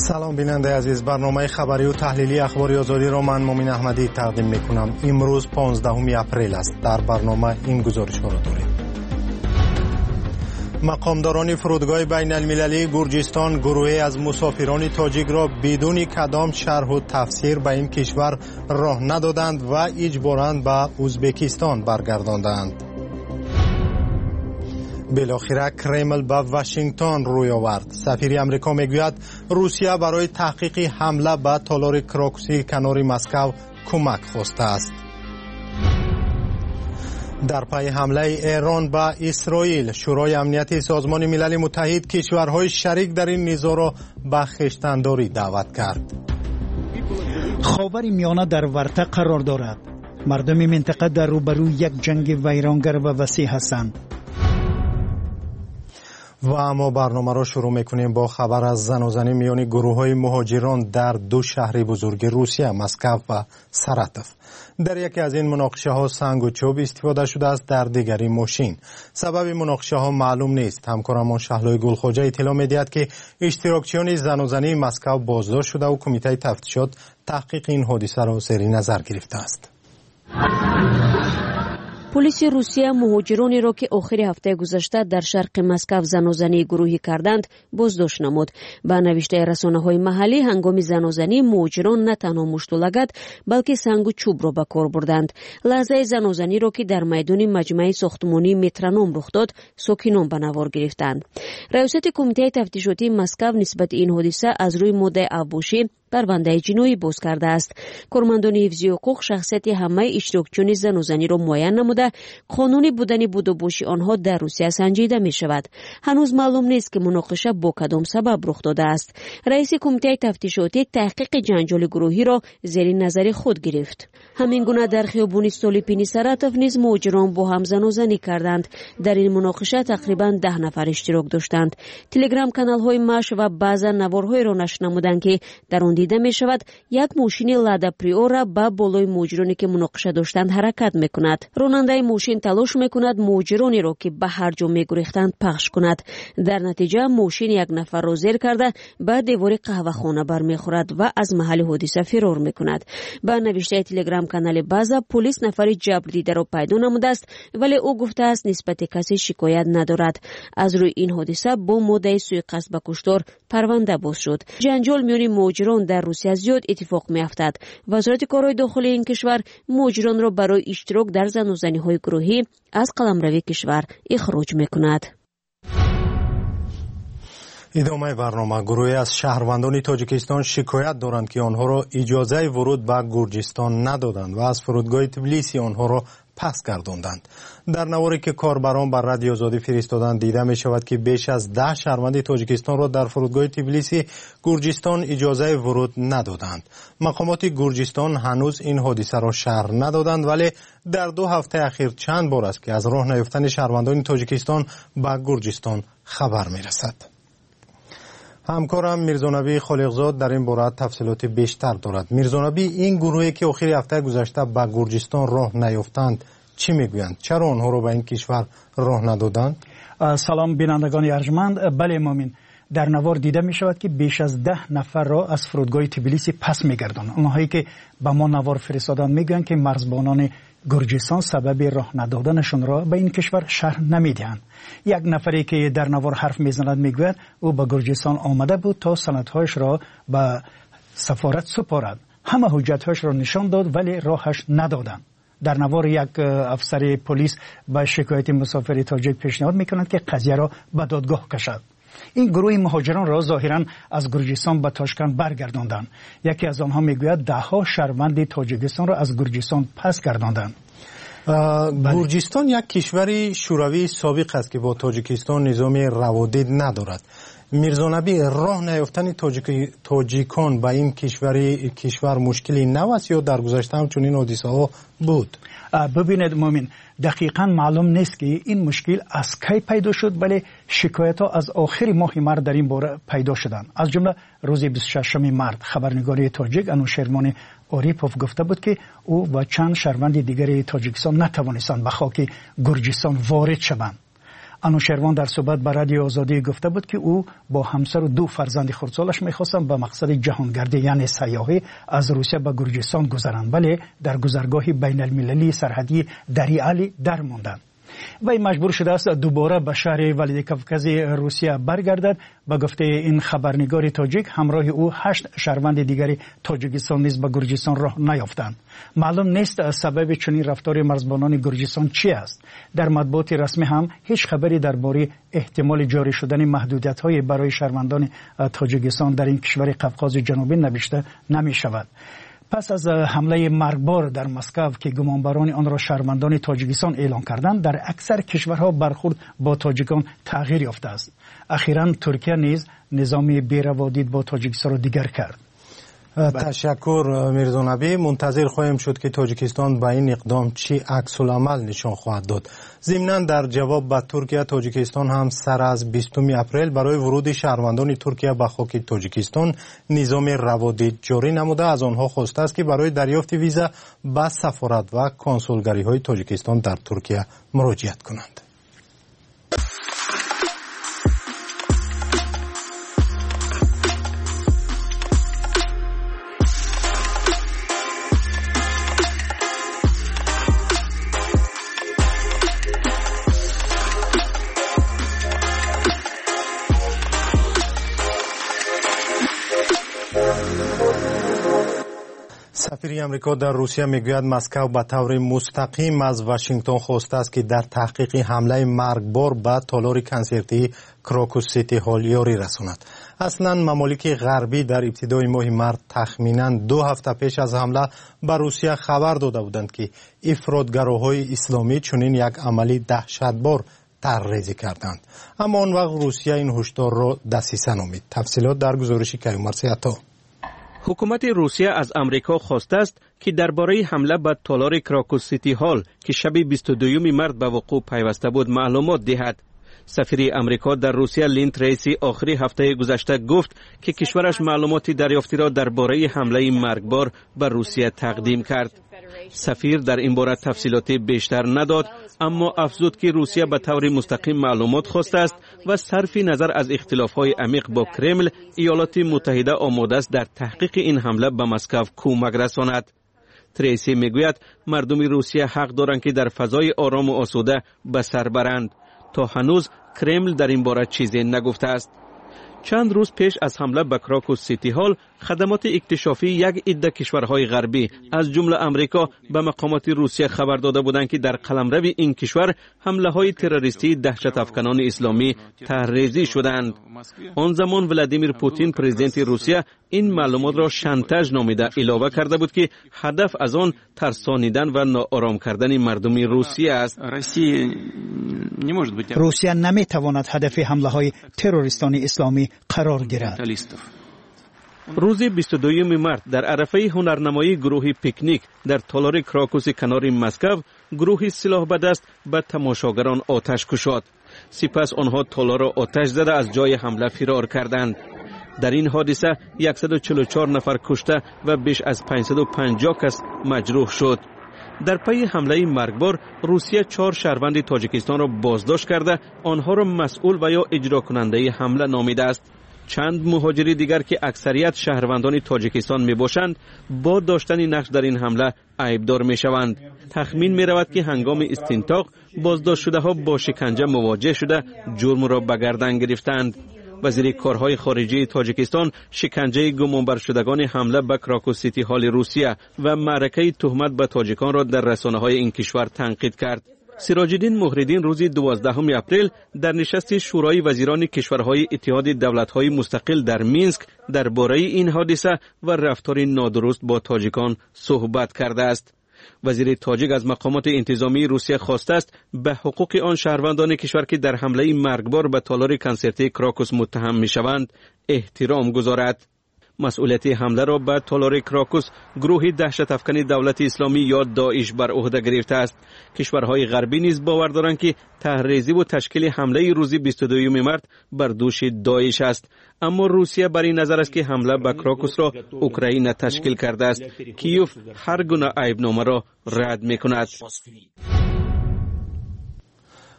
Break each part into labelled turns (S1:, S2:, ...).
S1: سلام بیننده عزیز، برنامه خبری و تحلیلی اخبار آزادی را من مومن احمدی تقدیم میکنم. امروز 15 اپریل است. در برنامه این گزارش ها را داریم. مقامداران فرودگاه بین المللی گرجستان گروهی از مسافران تاجیک را بدون کدام شرح و تفسیر به این کشور راه ندادند و اجباراً به ازبکستان برگرداندند. بالاخره کرمل به واشنگتن روی آورد. سفیر امریکا میگوید روسیه برای تحقیق حمله به تالار کراکوسی کنار مسکو کمک خواسته است. در پی حمله ایران به اسرائیل، شورای امنیت سازمان ملل متحد کشورهای شریک در این نزاع را به خویشتن‌داری دعوت کرد.
S2: خاور میانه در ورطه قرار دارد. مردم منطقه در روبروی یک جنگ ویرانگر و وسیع هستند.
S1: و اما برنامه را شروع میکنیم با خبر از زنازنی میان گروه‌های مهاجران در دو شهر بزرگ روسیه، مسکو و ساراتوف. در یکی از این مناقشه ها سنگ و چوب استفاده شده است، در دیگری ماشین. سبب مناقشه ها معلوم نیست. همکارمان شهلای گلخواجه اطلاع میدهد که اشتراکچیان زنازنی مسکو بازداشت شده و کمیته تفتیشات تحقیق این حادثه را زیر نظر گرفته است.
S3: پلیس روسیه مهاجرانی را که آخر هفته گذشته در شرق مسکو زنازنی گروهی کردند بازداشت نمود. به نوشته رسانه‌های محلی هنگام زنازنی مهاجران نه تنها مشت و لگد بلکه سنگ و چوب را به کار بردند. لحظه زنازنی را که در میدان مجمع ساختمانی مترونوم رخ داد ساکنان به نوار گرفتند. رئیست کمیته تفتیشاتی مسکو نسبت این حادثه از روی ماده ابوشی پرونده جنایی باز کرده است. کارمندان حفظی حقوق شخصیت همه اشتراکچیان زنازنی را معین نموده قانونی بودن بود و باشی آنها در روسیه سنجیده می شود. هنوز معلوم نیست که مناقشه با کدام سبب رخ داده است. رئیس کمیته تفتیشاتی تحقیق جنجال گروهی را زیر نظر خود گرفت. همین گونه در خیابان استولیپینی ساراتوف نیز مهاجران با هم زنازنی کردند. در این مناقشه تقریبا 10 نفر اشتراک داشتند. تلگرام کانال های ماش و بعضا نوارهای را نشر نمودند که در آن دیده می شود یک ماشین لادا پریورا با بالای مهاجرانی که مناقشه داشتند حرکت می کند. راننده ماشین تلاش می کند مهاجرانی را که به هر جا می گریختند پخش کند. در نتیجه ماشین یک نفر را زیر کرده به دیوار قهوه خانه برمی خورد و از محل حادثه فرار می کند. با نوشته تلگرام کانال بازا پلیس نفر جبر دیده را پیدا نموده است ولی او گفته است نسبت کسی شکایت ندارد. از روی این حادثه با ماده سوءقصد به کشتار پرونده باز شد. جنجال میان مهاجران در روسیه زیاد اتفاق میافتد. وزارت کارهای داخلی این کشور مهاجران را برای اشتراک در زنازنی‌های گروهی از قلمرو کشور اخراج میکند.
S1: ادامه برنامه. گروهی از شهروندان تاجیکستان شکایت دارند که آنها را اجازه ورود به گرجستان ندادند و از فرودگاه تبلیسی آنها را پس گرداندند. در نواری که کاربران بر رادیو آزادی فرستادند دیده می شود که بیش از 10 شهروند تاجیکستان را در فرودگاه تبلیسی گرجستان اجازه ورود ندادند. مقامات گرجستان هنوز این حادثه را شرح ندادند ولی در 2 هفته اخیر چند بار است که از راه نیفتن شهروندان تاجیکستان به گرجستان خبر می رسد. همکارم میرزانبی خالقزاد در این باره تفصیلات بیشتر دارد. میرزانبی، این گروهی که آخر هفته گذشته به گرجستان راه نیافتند چی میگویند؟ چرا آنها را به این کشور راه ندادند؟
S2: سلام بینندگان ارجمند. بله مومن، در نوار دیده می شود که بیش از 10 نفر را از فرودگاه تبلیسی پس میگردند. آنهایی که به ما نوار فرستادند میگویند که مرزبانان گرجستان سبب راه ندادنشون را به این کشور شرح نمیدهند. یک نفری که در نوار حرف میزند میگوید او به گرجستان آمده بود تا سندهایش را به سفارت سپارد. همه حجتهایش را نشان داد ولی راهش ندادند. در نوار یک افسر پلیس به شکایت مسافر تاجیک پیشنهاد میکند که قضیه را به دادگاه کشد. این گروه مهاجران را ظاهرا از گرجستان به تاشکند برگرداندند. یکی از آنها میگوید 10 شهروند تاجیکستان را از گرجستان پس گرداندند.
S1: گرجستان یک کشور شوروی سابق است که با تاجیکستان نظام روادید ندارد. میرزانبی، راه نیافتن تاجیکان به این کشور مشکلی نو است یا در گذشته هم چنین حادثه ها بود؟
S2: ببینید مومن، دقیقا معلوم نیست که این مشکل از کی پیدا شد ولی شکایت ها از آخر ماه مارس در این باره پیدا شدند. از جمله روز 26 مارس خبرنگاری تاجیک انوشیرمان اوریپوف گفته بود که او و چند شهروند دیگر تاجیکستان نتوانستند به خاک گرجستان وارد شوند. انوشیروان در صحبت با رادیو آزادی گفته بود که او با همسر و 2 فرزند خردسالش می‌خواستند به مقصد جهانگردی یعنی سیاحی از روسیه به گرجستان گذرند، ولی در گذرگاه بین المللی سرحدی دریالی در ماندند. وی مجبور شده است دوباره به شهر ولادیکاوکاز روسیه برگردد. به گفته این خبرنگار تاجیک همراه او 8 شهروند دیگری تاجیکستان نیز به گرجستان راه نیافتند. معلوم نیست سبب چنین رفتار مرزبانان گرجستان چی است. در مطبوعات رسمی هم هیچ خبری درباره احتمال جاری شدن محدودیت‌های برای شهروندان تاجیکستان در این کشور قفقاز جنوبی نوشته نمی شود. پس از حمله مرگبار در مسکو که گمانبران آن را شهروندان تاجیکستان اعلام کردند، در اکثر کشورها برخورد با تاجیکان تغییر یافته است. اخیراً ترکیه نیز نظام بی‌روادید با تاجیکستان را دیگر کرد.
S1: تشکر میرزا نبی. منتظر خواهیم شد که تاجیکستان با این اقدام چی عکس العمل نشان خواهد داد. ضمناً در جواب به ترکیه، تاجیکستان هم سر از 20 اپریل برای ورود شهروندان ترکیه به خاک تاجیکستان نظام روادید جاری نموده از آنها خواسته است که برای دریافت ویزا به سفارت و کنسولگری‌های تاجیکستان در ترکیه مراجعت کنند. سفیر آمریکا در روسیه میگوید مسکو به طور مستقیم از واشنگتن خواسته است که در تحقیق حمله مرگبار به تالار کنسرتی کراکوس سیتی هال یاری رساند. اصلا ممالک غربی در ابتدای ماه مارس تخمیناً 2 هفته پیش از حمله به روسیه خبر داده بودند که افراطگراهای اسلامی چنین یک عملی دهشتبار طرحریزی کردند، اما آن وقت روسیه این هشدار را دسیسه نامید. تفصیلات در گزارش کیومرثی عطا.
S4: حکومت روسیه از امریکا خواسته است که درباره حمله به تالار کراکوس سیتی هال که شب 22 مارس به وقوع پیوسته بود معلومات دهد. سفیر امریکا در روسیه لین تریسی آخری هفته گذشته گفت که کشورش معلوماتی دریافتی را درباره حمله مرگبار به روسیه تقدیم کرد. سفیر در این باره تفصیلاتی بیشتر نداد، اما افزود که روسیه به طور مستقیم معلومات خواسته است و صرف نظر از اختلاف‌های عمیق با کرمل، ایالات متحده آماده است در تحقیق این حمله به مسکو کمک رساند. تریسی میگوید مردم روسیه حق دارند که در فضای آرام و آسوده به سر برند. تا هنوز کرمل در این باره چیزی نگفته است. چند روز پیش از حمله به کراکوس سیتی هال، خدمات اکتشافی یک عده کشورهای غربی از جمله امریکا به مقامات روسیه خبر داده بودند که در قلمرو این کشور حمله های تروریستی دهشت افکنان اسلامی طرحریزی شدند. آن زمان ولادیمیر پوتین پرزیدنت روسیه این معلومات را شانتاژ نامیده علاوه کرده بود که هدف از آن ترسانیدن و ناآرام کردن مردم روسیه است.
S2: روسیه نمیتواند هدف حمله های تروریستان اسلامی قرار گیرد.
S4: روز 22 مارس در عرفه هنرنمایی گروه پیکنیک در تالار کراکوس کنار مسکو، گروه سلاح به دست به تماشاگران آتش کشید. سپس آنها تالار را آتش زده از جای حمله فرار کردند. در این حادثه 144 نفر کشته و بیش از 550 کس مجروح شد. در پی حمله مرگبار، روسیه 4 شهروند تاجیکستان را بازداشت کرده آنها را مسئول و یا اجرا کننده حمله نامیده است. چند مهاجری دیگر که اکثریت شهروندان تاجیکستان می باشند با داشتن نقش در این حمله عیبدار می شوند. تخمین می رود که هنگام استنطاق بازداشت شده ها با شکنجه مواجه شده جرم را به گردن گرفتند. وزیر کارهای خارجه تاجیکستان شکنجه گمانبر شدگان حمله به کراکوس سیتی هال روسیه و معرکه تهمت به تاجیکان را در رسانه‌های این کشور تنقید کرد. سراج الدین مهرالدین روز 12 اپریل در نشست شورای وزیران کشورهای اتحاد دولت‌های مستقل در مینسک درباره این حادثه و رفتار نادرست با تاجیکان صحبت کرده است. وزیر تاجیک از مقامات انتظامی روسیه خواسته است به حقوق آن شهروندان کشور که در حمله مرگبار به تالار کنسرتی کراکوس متهم می‌شوند احترام گذارد. مسئولیت حمله را به تالار کراکوس گروه دهشت افکن دولت اسلامی یا داعش بر عهده گرفته است. کشورهای غربی نیز باور دارند که طرحریزی و تشکیل حمله روز 22 مارس بر دوش داعش است، اما روسیه بر این نظر است که حمله به کراکوس را اوکراین تشکیل کرده است. کیوف هر گونه عیبنامه را رد می‌کند.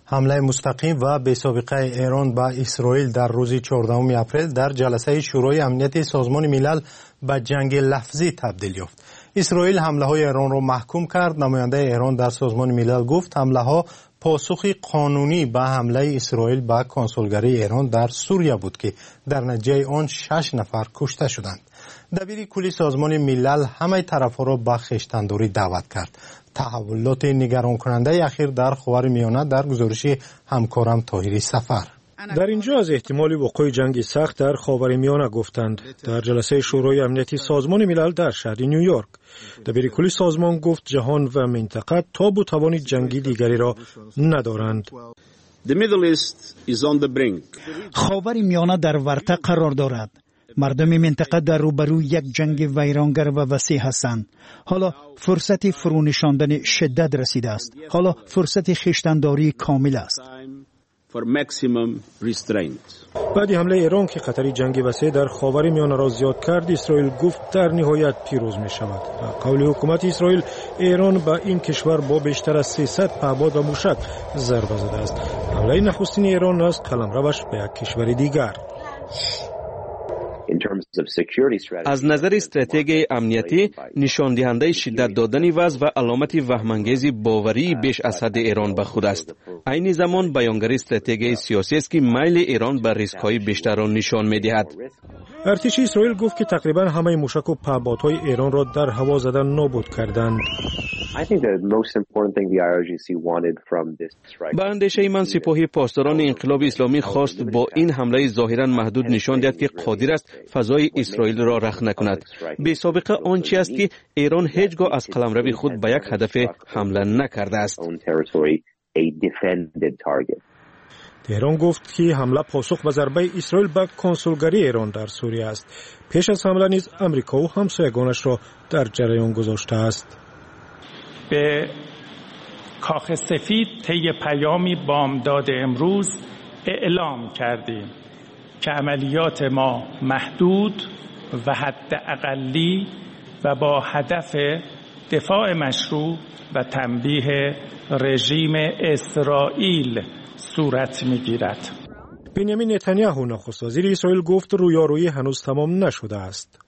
S1: حمله مستقیم و بی‌سابقه ایران به اسرائیل در روز 14 اپریل در جلسه شورای امنیت سازمان ملل به جنگ لفظی تبدیل یافت. اسرائیل حمله های ایران را محکوم کرد. نماینده ایران در سازمان ملل گفت حمله ها پاسخی قانونی به حمله اسرائیل به کنسولگری ایران در سوریه بود که در نتیجه آن 6 نفر کشته شدند. دبیر کلی سازمان ملل همه طرفها را به خویشتنداری دعوت کرد. تحولات نگران کننده اخیر در خاورمیانه در گزارش همکارم طاهری سفر.
S5: در اینجا از احتمال وقوع جنگ سخت در خاورمیانه گفتند در جلسه شورای امنیتی سازمان ملل در شهر نیویورک. دبیر کلی سازمان گفت جهان و منطقه تاب و توان جنگی دیگری را ندارند.
S2: خاورمیانه در ورطه قرار دارد. مردم منطقه در روبروی یک جنگ ویرانگر و وسیع هستند. حالا فرصت فرونشاندن شدت رسیده است. حالا فرصت خویشتنداری کامل است.
S5: بعد حمله ایران که خطر جنگ وسیع در خاورمیانه را زیاد کرد، اسرائیل گفت در نهایت پیروز می شود. و قول حکومت اسرائیل، ایران به این کشور با بیشتر از 300 پهپاد و موشک ضربه زده است. حمله نخستین ایران است قلمروش به یک کشور دیگر.
S4: از نظر استراتژی امنیتی، نشان دهنده شدت دادن وضع و علامت وهم‌انگیز باوری بیش از حد ایران به خود است. عین زمان بیانگر استراتژی سیاسی است که میل ایران به ریسک‌های بیشتر را نشان می‌دهد.
S5: ارتش اسرائیل گفت که تقریبا همه موشک و پهپادهای ایران را در هوا زدن نابود کردند.
S4: به اندیشه من سپاهی پاسداران انقلاب اسلامی خواست با این حمله ظاهرا محدود نشان دهد که قادر است فضای اسرائیل را رخ نکند. بی سابقه آنچه است که ایران هیچگاه از قلمرو خود به یک هدف حمله نکرده است.
S5: تهران گفت که حمله پاسخ به ضربه اسرائیل به کنسولگری ایران در سوریه است. پیش از حمله نیز آمریکا و همسایگانش را در جریان گذاشته است.
S6: به کاخ سفید طی پیامی بامداد امروز اعلام کردیم که عملیات ما محدود و حد اقلی و با هدف دفاع مشروع و تنبیه رژیم اسرائیل صورت می‌گیرد.
S5: بنیامین نتانیاهو نخست وزیر اسرائیل گفت رویارویی هنوز تمام نشده است.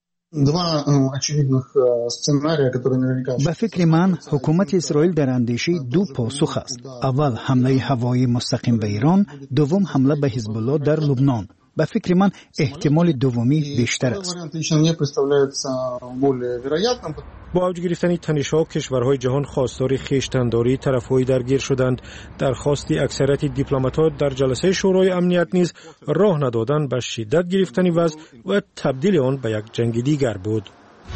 S2: به فکر من حکومت اسرائیل در اندیشه دو پاسخ است. اول حمله هوایی مستقیم به ایران، دوم حمله به حزب الله در لبنان. به فکر من احتمال دومی بیشتر است.
S5: با اوج گرفتن تنش‌ها کشورهای جهان خواستار خویشتنداری طرف‌های درگیر شدند. درخواست اکثریت دیپلمات‌ها در جلسه شورای امنیت نیز راه ندادن به شدت گرفتن وضع و تبدیل آن به یک جنگ دیگر بود.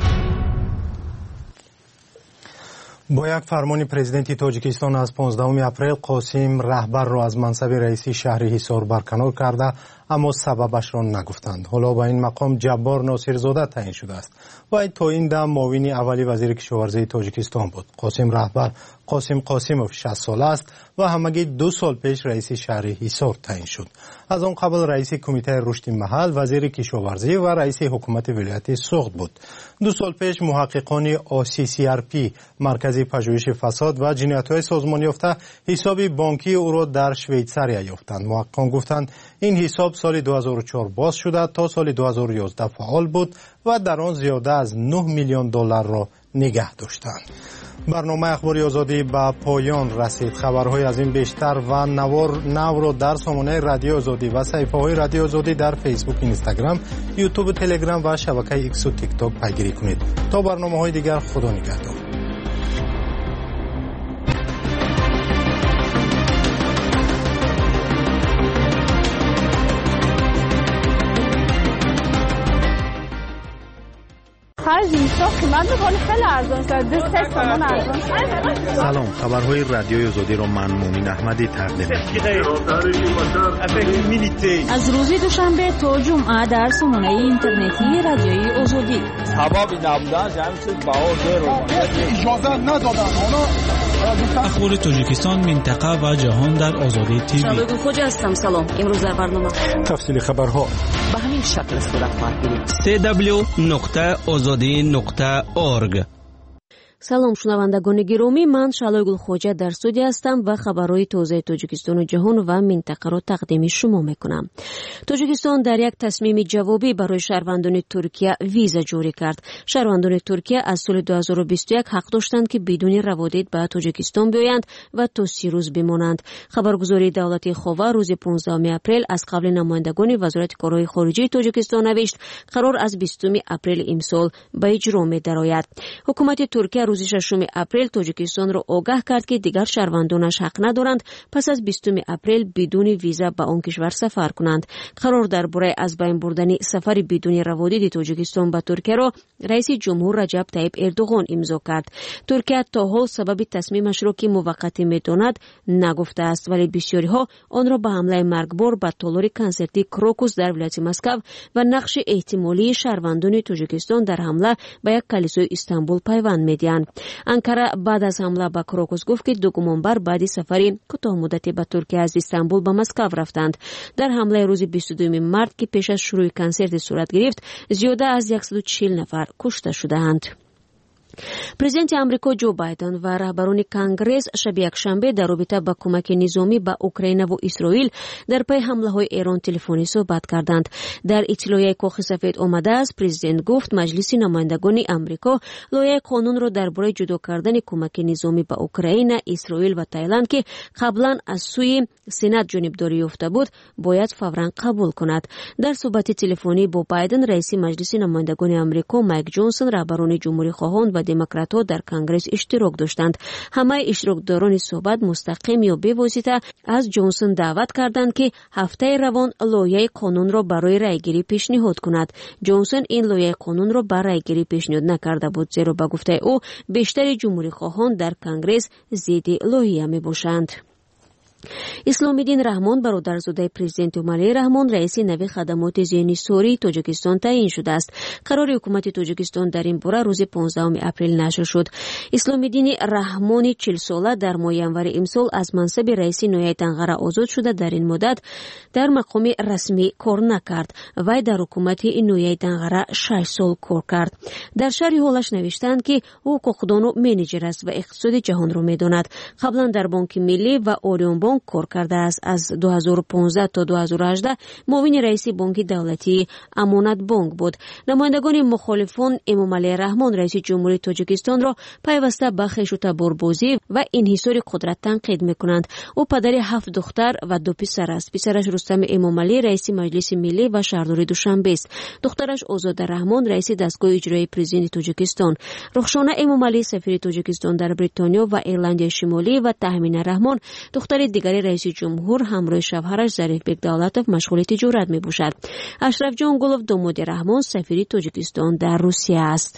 S1: با یک فرمان پرزیدنت تاجیکستان از 15 اپریل قاسم رهبر را از منصب رئیسی شهر حصار برکنار کرده، اما سببش را نگفتند. حالا با این مقام جبار ناصرزاده تعیین شده است. و تا این دم معاون اولی وزیر کشاورزی تاجیکستان بود. قاسم رهبر قاسم قاسموف 60 ساله است و همگی 2 سال پیش رئیس شهر حصار تعیین شد. از آن قبل رئیس کمیته رشد محل، وزیر کشاورزی و رئیس حکومت ولایت سوخت بود. 2 سال پیش محققان ACCRP مرکز پژوهش فساد و جنایت‌های سازمان یافته حساب بانکی او را در شویتزاریا یافتند. محققان گفتند این حساب سال 2004 باز شده تا سال 2011 فعال بود و در آن زیاده از 9 میلیون دلار را نگه داشتند. برنامه اخباری آزادی به پایان رسید. خبرهای از این بیشتر و نو را در سامانه رادیو آزادی و صفحه‌های رادیو آزادی در فیسبوک، اینستاگرام، یوتیوب و تلگرام و شبکه ایکس و تیک تاک پیگیری کنید. تا برنامه‌های دیگر، خدا نگهدار.
S7: سلام، خبرهای رادیوی آزادی را من مومین احمدی تقدیم می‌کنم.
S8: از روز دوشنبه تا جمعه در سامانه اینترنتی رادیوی آزادی.
S9: سبب نبودن جمعیت باور اجازه ندادن.
S10: اخبار تاجیکستان، منطقه و جهان در آزادی تیوی.
S8: شباب خوجا هستم. سلام. امروز در برنامه
S5: تفصیل خبرها
S8: به همین شکل صورت خواهد گرفت.
S4: www.azadi.org.
S3: салом шунавандагони гиромӣ, ман Шалойгул Хоҷа дар студия ҳастам ва хабарҳои тозаи Тоҷикистону ҷаҳон ва минтақаро тақдими шумо мекунам. Тоҷикистон дар як тасмими ҷавобӣ барои шаҳрвандони Туркия виза ҷорӣ кард. Шаҳрвандони Туркия аз соли 2021 ҳақ доштанд ки бидуни раводид ба Тоҷикистон биёянд ва то 30 рӯз бимонанд. Хабаргузории давлатии Хова рӯзи 15 апрел аз қабли намояндагони Вазорати корҳои хориҷии Тоҷикистон навишт, қарор аз 20 апрели имсол ба иҷро медарояд. ҳукумати Туркия рӯзи 6 апрел Тоҷикистонро огаҳ кард ки дигар шаҳрвандонаш ҳақ надоранд пас аз 20 апрел бидуни виза ба он кишвар сафар кунанд. қарор дар бораи аз байн бурдани сафари бидуни раводиди Тоҷикистон ба Туркияро раиси ҷумҳур Раҷаб Таyyib Эрдоғон имзо кард. Туркия то ҳол сабаби тасмимашро ки муваққатӣ медонад нагуфтааст, вале бисёриҳо онро ба ҳамлаи маргбор ба толори консерти Крокус дар вилояти Москав ва нақши эҳтимолии шаҳрвандони Тоҷикистон дар ҳамла ба як калисои Истамбул пайванд медиҳанд. Анкара баъд аз ҳамла ба Крокус гуфт ки ду гумонбар баъди сафари кӯтоҳмуддатӣ ба Туркия аз Истамбул ба Москав рафтанд. дар ҳамлаи рӯзи 22 март ки пеш аз шурӯъи консерти сурат гирифт, зиёда аз 140 нафар кушта шудаанд. президенти амрико ҷо байден ва раҳбарони конгресс шаби якшанбе дар робита ба кӯмаки низомӣ ба Украинаву Исроил дар пайи ҳамлаҳои Эрон телефонӣ суҳбат карданд. дар иттилоияи Коғи сафед омадааст, президент гуфт маҷлиси намояндагони амрико лоиҳаи қонунро дар бораи ҷудо кардани кӯмаки низомӣ ба Украина, Исроил ва Таиланд ки қаблан аз сӯи Сенат ҷонибдорӣ ёфта буд, бояд фавран қабул кунад. дар суҳбати телефонӣ бо Байден раиси маҷлиси намояндагони амрико Майк Ҷонсон, раҳбарони ҷумҳурихоҳон ва демократҳо дар конгресс иштирок доштанд. ҳамаи иштирокдорони суҳбат мустақим ё бевосита аз Ҷонсон даъват карданд ки ҳафтаи равон лоиҳаи қонунро барои райгирӣ пешниҳод кунад. Ҷонсон ин лоиҳаи қонунро ба райгирӣ пешниҳод накарда буд, зеро ба гуфтаи ӯ бештари ҷумҳурихоҳон дар конгресс зидди лоиҳа мебошанд. исломиддин раҳмон, бародарзодаи президенти Эмомалии Раҳмон, раиси нави хадамоти зиёнисории Тоҷикистон таъин шудааст. қарори ҳукумати Тоҷикистон дар ин бора рӯзи 15 апрел нашр шуд. исломиддини раҳмони 40-сола дар моҳи январи имсол аз мансаби раиси ноҳияи Данғара озод шуда, дар ин муддат дар мақоми расмӣ кор накард. вай дар ҳукумати ноҳияи Данғара 6 сол кор кард. дар шарҳи ҳолаш навиштанд ки ӯ ҳуқуқдону менеҷер аст ва иқтисоди ҷаҳонро медонад. қаблан дар Бонки миллӣ ва Орион кор кардааст. аз 2015 то 2018 муовини раиси бонки давлатии Амонатбонк буд. намояндагони мухолифон Эмомалии Раҳмон, раиси ҷумҳурии Тоҷикистонро пайваста ба хешутаборбозӣ ва инҳисори қудрат танқид мекунанд. ӯ падари 7 духтар ва 2 писар аст. писараш Рустами Эмомалӣ, раиси маҷлиси миллӣ ва шаҳрдори Душанбест. духтараш Озода Раҳмон, раиси дастгоҳи иҷроии президенти Тоҷикистон. Рухшона Эмомалӣ, сафири Тоҷикистон дар Бритониё ва Ирландияи Шимолӣ ва Таҳмина Раҳмон, духтари дигари раиси ҷумҳур, ҳамроҳи шавҳараш Зарифбек Давлатов машғули тиҷорат мебошад. Ашрафҷон Гулов, домоди Раҳмон, сафири Тоҷикистон дар Русия аст.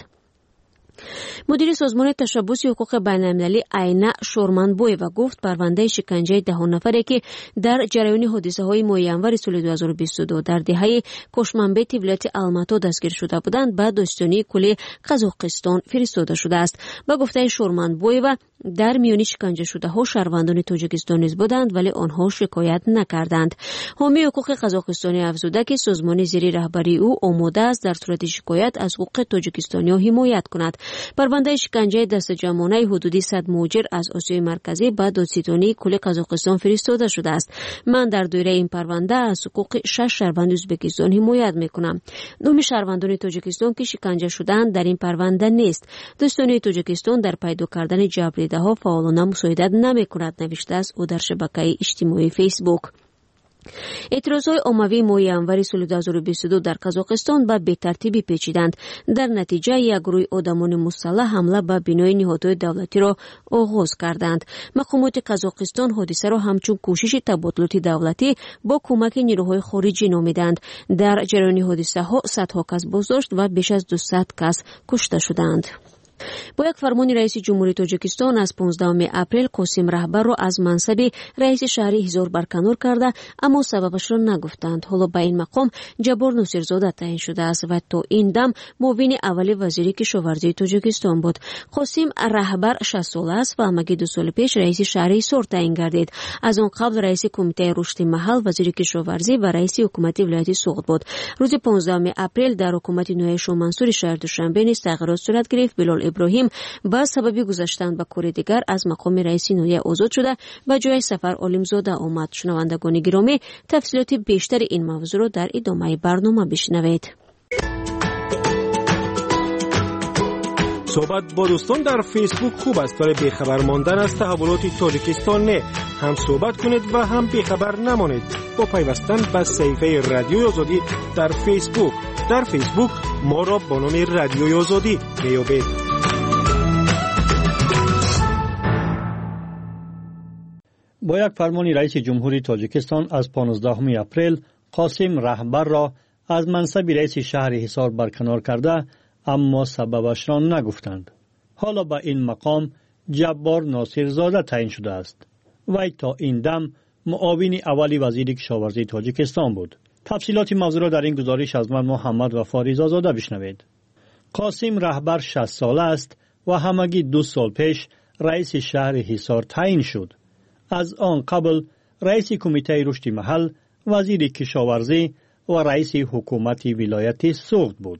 S3: мудири созмони ташаббуси ҳуқуқи байналмилалӣ Айна Шорманбоева гуфт парвандаи шиканҷаи 10 нафаре ки дар ҷараёни ҳодисаҳои моҳи январи соли 2022 дар деҳаи Кошманбети вилояти Алмато дастгир шуда буданд, ба Доистонии куллии Қазоқистон фиристода шудааст. ба гуфтаи Шорманбоева, дар миёни шиканҷашудаҳо шаҳрвандони Тоҷикистон низ буданд, вале онҳо шикоят накарданд. ҳомии ҳуқуқи Қазоқистони афзуда ки созмони зери раҳбарии ӯ омода аст дар сурати шикоят аз ҳуқуқи тоҷикистониҳо ҳимоят кунад. парвандаи шиканҷаи дастаҷамонаи ҳудуди 100 муҳоҷир аз Осиёи марказӣ ба Додситонии кулли Қазоқистон фиристода шудааст. ман дар доираи ин парванда аз ҳуқуқи 6 шаҳрванди Ӯзбекистон ҳимоят мекунам. номи шаҳрвандони Тоҷикистон ки шиканҷа шуданд дар ин парванда нест. Доистонии Тоҷикистон дар пайдо кардани ҷабрдидаҳо фаъолона мусоидат намекунад, навиштааст ӯ дар шабакаи иҷтимоии Facebook. эътирозҳои оммавии моҳи январи соли 2022 дар Қазоқистон ба бетартибӣ печиданд. дар натиҷа як гурӯҳи одамони мусаллаҳ ҳамла ба бинои ниҳодҳои давлатиро оғоз карданд. мақомоти Қазоқистон ҳодисаро ҳамчун кӯшиши табодилоти давлатӣ бо кӯмаки нерӯҳои хориҷӣ номиданд. дар ҷараёни ҳодисаҳо садҳо кас боздошт ва беш аз 200 кас кушта шуданд. бо як фармони раиси ҷумҳурии Тоҷикистон аз 15 апрел Қосим Раҳбарро аз мансаби раиси шаҳри Ҳизор барканор карда, аммо сабабашро нагуфтанд. ҳоло ба ин мақом Ҷаббор Носирзода таъин шудааст ва то ин дам муовини аввали вазири кишоварзии Тоҷикистон буд. Қосим Раҳбар 60 сола аст ва амаги 2 соли пеш раиси шаҳри Ҳисор таъин гардид. аз он қабл раиси кумитаи рушди маҳал, вазири кишоварзӣ ва раиси ҳукумати вилояти Суғд буд. рӯзи 15 апрел дар ҳукумати ноҳияи Шоҳмансури шаҳри Душанбе низ тағйирот сурат гирифт. Билол ابراهیم با سبب گذاشتن به کور دیگر از مقام رئیس ناحیه آزاد شده به جای سفر عالمزاده آمد. شنوندگان گرامی، تفصیلات بیشتر این موضوع را در ادامه برنامه بشنوید.
S5: صحبت با دوستان در فیسبوک خوب است، ولی بیخبر ماندن از تحولات تاجیکستان نه. هم صحبت کنید و هم بیخبر نمانید با پیوستن به صفحه رادیوی آزادی در فیسبوک. در فیسبوک ما را با نام رادیوی آزادی بیابید.
S11: با یک فرمان رئیس جمهوری تاجیکستان از 15 اپریل قاسم رهبر را از منصب رئیس شهر حصار برکنار کرده، اما سببش را نگفتند. حالا به این مقام جبار ناصرزاده تعیین شده است. وی تا این دم معاون اولی وزیر کشاورزی تاجیکستان بود. تفصیلات موضوع را در این گزارش از من محمد وفا رضازاده بشنوید. قاسم رهبر 60 ساله است و همگی 2 سال پیش رئیس شهر حصار تعیین شد. از آن قبل رئیس کمیته رشد محل، وزیر کشاورزی و رئیس حکومت ولایت سوخت بود.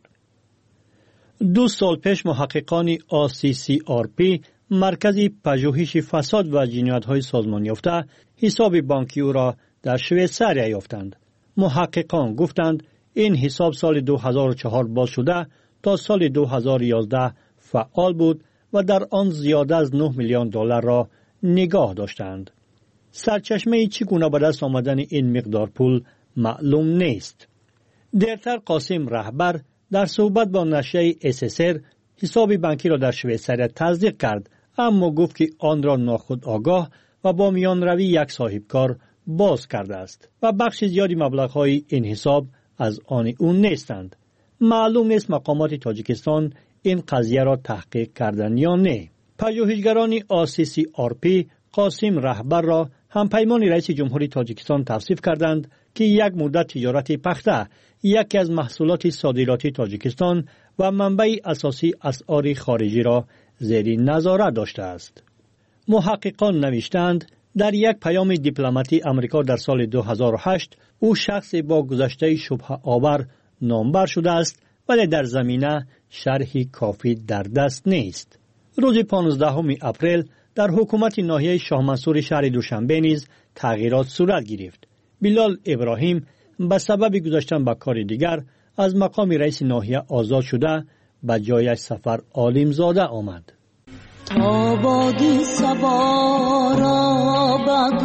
S11: 2 سال پیش محققان ACCRP مرکز پژوهش فساد و جنایت‌های سازمان یافته حساب بانکی او را در شویتزاریا یافتند. محققان گفتند این حساب سال 2004 باز شده تا سال 2011 فعال بود و در آن زیاده از 9 میلیون دلار را نگاه داشتند. سرچشمه چگونه به دست آمدن این مقدار پول معلوم نیست. دیرتر قاسم رهبر در صحبت با نشریه SSR حساب بانکی را در شویتزاریا تصدیق کرد، اما گفت که آن را ناخودآگاه و با میان روی یک صاحبکار باز کرده است و بخش زیادی مبلغ‌های این حساب از آن او نیستند. معلوم نیست مقامات تاجیکستان این قضیه را تحقیق کردند یا نه. پژوهشگران ACCRP قاسم رهبر را همپیمان رئیس جمهوری تاجیکستان توصیف کردند که یک مدت تجارت پخته یکی از محصولات صادراتی تاجیکستان و منبع اساسی اسعار خارجی را زیر نظارت داشته است. محققان نوشتند در یک پیام دیپلماتی امریکا در سال 2008 او شخص با گذشته شبهه آور نامبر شده است، ولی در زمینه شرحی کافی در دست نیست. روز 15 اپریل در حکومت ناحیه شاه منصور شهر دوشنبه نیز تغییرات صورت گرفت. بلال ابراهیم به سبب گذاشتن به کار دیگر از مقام رئیس ناحیه آزاد شده به جایش سفر عالمزاده آمد.
S12: تا بادی صبا را به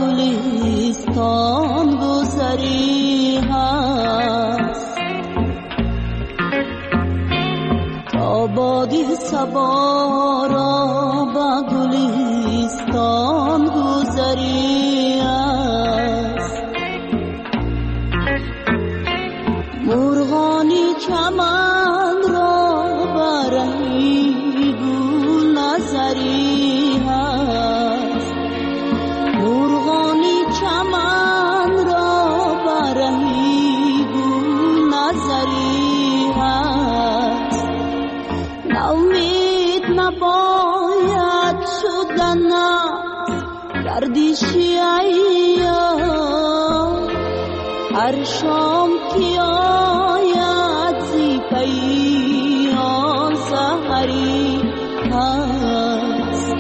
S12: گلستان گذری هست، تا بادی صبا را به گلستان گذری هست، مرغانی چمن را برهی گل نظری هست، مرغانی چمن را برهی گل نظری هست. نومید نباید شدن گردشی ایام، هر شام که آید زی پیام سحری هست.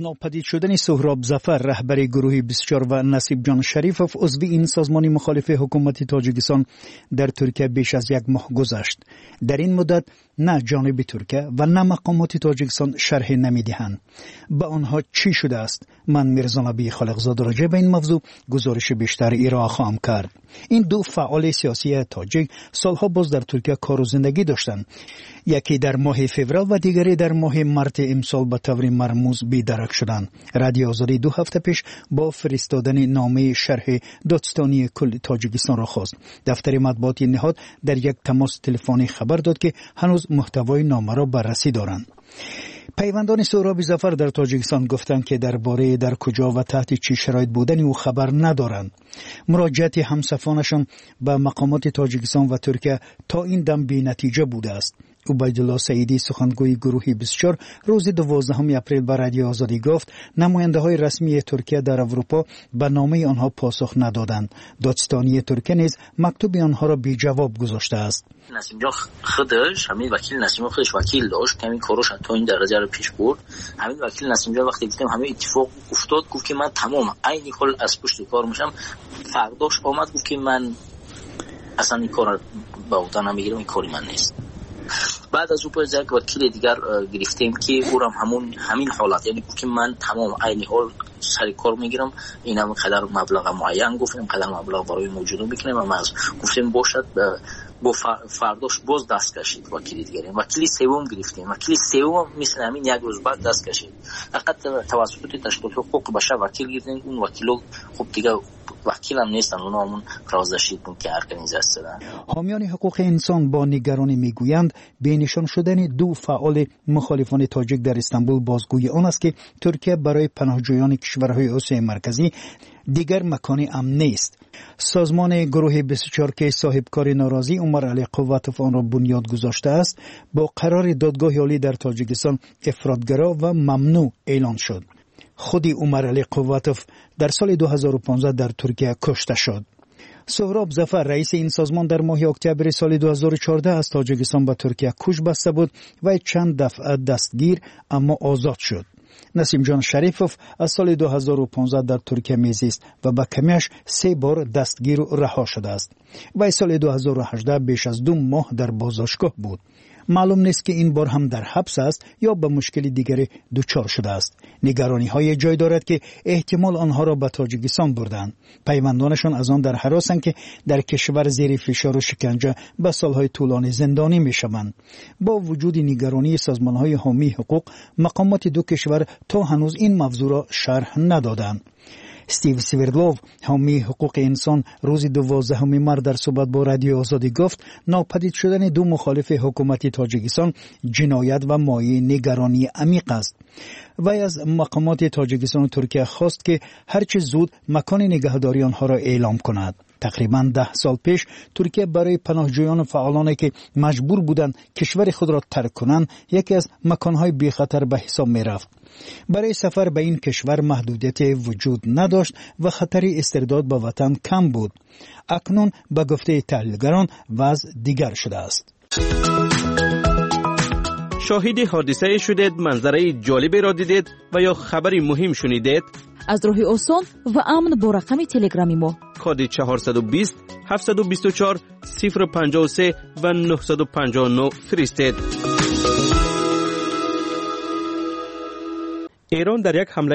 S2: ناپدید شدن سهراب ظفر رهبر گروه 24 و نصیب جان شریفوف عضو این سازمان مخالف حکومت تاجیکستان در ترکیه بیش از یک ماه گذشت. در این مدت نه جانب ترکیه و نه مقامات تاجیکستان شرح نمیدهند. به آنها چی شده است؟ من میرزا نبی خالقزاده راجع به این موضوع گزارش بیشتر ارائه خواهم کرد. این دو فعال سیاسی تاجیک سالها باز در ترکیه کار و زندگی داشتند. یکی در ماه فوریه و دیگری در ماه مارس امسال به طور مرموز بی‌درک شدند. رادیو آزادی 2 هفته پیش با فرستادن نامه شرح دادستانی کل تاجیکستان را خواست. دفتر مطبوعاتی نهاد در یک تماس تلفنی خبر داد که هنوز محتوای نامه را بررسی دارند. پیوندان سهراب ظفر در تاجیکستان گفتند که درباره در کجا و تحت چه شرایط بودن او خبر ندارند. مراجعت همصفانشان به مقامات تاجیکستان و ترکیه تا این دم بی نتیجه بوده است. عبیدالله سعیدی سخنگوی گروه 24 روز 12 اپریل به رادیو آزادی گفت نماینده‌های رسمی ترکیه در اروپا به نامه آنها پاسخ ندادند. دادستانی ترکیه نیز مکتوب آنها را بی جواب گذاشته است.
S13: نسیم جان خودش همین وکیل نسیم خودش وکیل داشت که همین کاروش تا این درجه رو پیش برد. همین وکیل نسیم جان وقتی دیدم همه اتفاق افتاد گفت که من تمام عین حال از پشت کار میشم. فرداش آمد گفت که من اصلا این کار با اون نمیگیرم، این کاری من نیست. بعد از او باز یک وکیل دیگر گرفتیم که او هم همین حالت، یعنی که من تمام عین حال سر کار میگیرم، اینم قدر مبلغ معین گفتیم قدر مبلغ برای موجود میکنیم و از گفتیم باشد. با فرداش باز دست کشید وکیل دیگری. وکیل سوم گرفتیم، وکیل سوم مثل همین یک روز بعد دست کشید. فقط توسط تشکیلات حقوق بشر وکیل گرفتیم. اون وکیلا خب دیگه وکیل هم نیستن، اونا همون رازداشتی که ارگانیزه هستن.
S2: حامیان حقوق انسان با نگرانی میگویند بینشان شدن دو فعال مخالفان تاجیک در استانبول بازگوی آن است که ترکیه برای پناهجویان کشورهای آسیای مرکزی دیگر مکان امن نیست. سازمان گروه 24 که صاحب کار ناراضی عمر علی قواتوف آن را بنیاد گذاشته است با قرار دادگاه عالی در تاجیکستان افراطگرا و ممنوع اعلان شد. خودی عمر علی قواتوف در سال 2015 در ترکیه کشته شد. سهراب ظفر رئیس این سازمان در ماه اکتبر سال 2014 از تاجیکستان به ترکیه کوچ بسته بود و چند دفعه دستگیر اما آزاد شد. نسیم جان شریفوف از سال 2015 در ترکیه میزیست و با کمیش 3 بار دستگیر و رها شده است. و سال 2018 بیش از 2 ماه در بازداشتگاه بود. معلوم نیست که این بار هم در حبس است یا به مشکل دیگری دچار شده است. نگرانی های جای دارد که احتمال آنها را به تاجیکستان بردند. پیوندانشان از آن در هراسند که در کشور زیر فشار و شکنجه به سالهای طولانی زندانی می شوند. با وجود نگرانی سازمان های حامی حقوق، مقامات دو کشور تا هنوز این موضوع را شرح ندادند. استیو سویردلوف حامی حقوق انسان روز 12 مارس در صحبت با رادیو آزادی گفت ناپدید شدن دو مخالف حکومت تاجیکستان جنایت و مایه نگرانی عمیق است. وی از مقامات تاجیکستان و ترکیه خواست که هرچه زود مکان نگهداری آنها را اعلام کند. تقریباً 10 سال پیش ترکیه برای پناهجویان و فعالانی که مجبور بودند کشور خود را ترک کنند یکی از مکانهای بی خطر به حساب می رفت. برای سفر به این کشور محدودیت وجود نداشت و خطر استرداد به وطن کم بود. اکنون به گفته تحلیلگران وضع دیگر شده است.
S4: شاهد حادثه شدید، منظره جالبی را دیدید و یا خبری مهم شنیدید؟
S8: از راه آسان و امن با رقم تلگرامی ما
S4: کد 420 724 053 و 959 فرستید. ایران در یک حمله